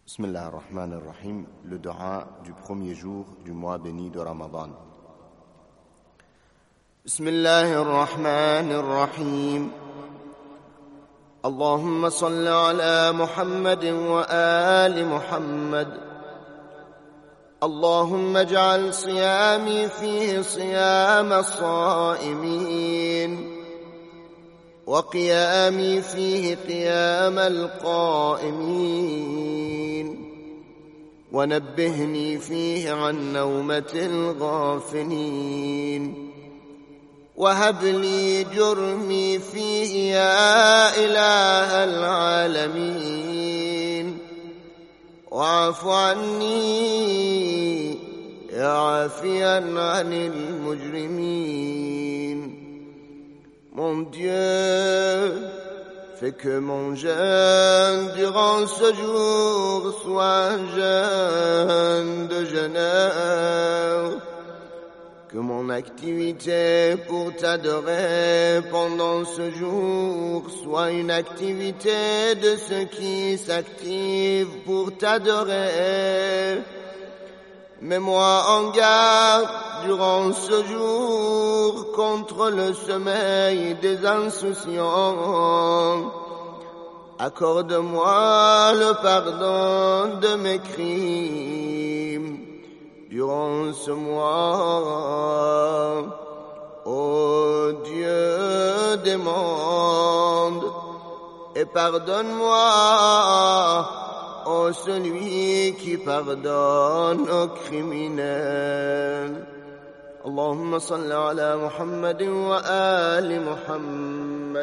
Bismillah ar-Rahman ar-Rahim, le dua du premier jour du mois béni de Ramadan. Bismillah ar-Rahman ar-Rahim. Allahumma salli ala Muhammadin wa ali Muhammad. Allahumma ij'al siyami fihi siyam as-sa'imin. وقيامي فيه قيام القائمين ونبهني فيه عن نومة الغافلين وهب لي جرمي فيه يا إله العالمين واعف عني يا عافيا عن المجرمين. Mon Dieu, fais que mon jeûne durant ce jour soit un jeûne de jeûneur, que mon activité pour t'adorer pendant ce jour soit une activité de ceux qui s'activent pour t'adorer. Mets-moi en garde durant ce jour contre le sommeil des insouciants. Accorde-moi le pardon de mes crimes durant ce mois. Ô Dieu des mondes, et pardonne-moi, ô celui qui pardonne aux criminels. Allahumma salli ala Muhammadin wa ali Muhammad.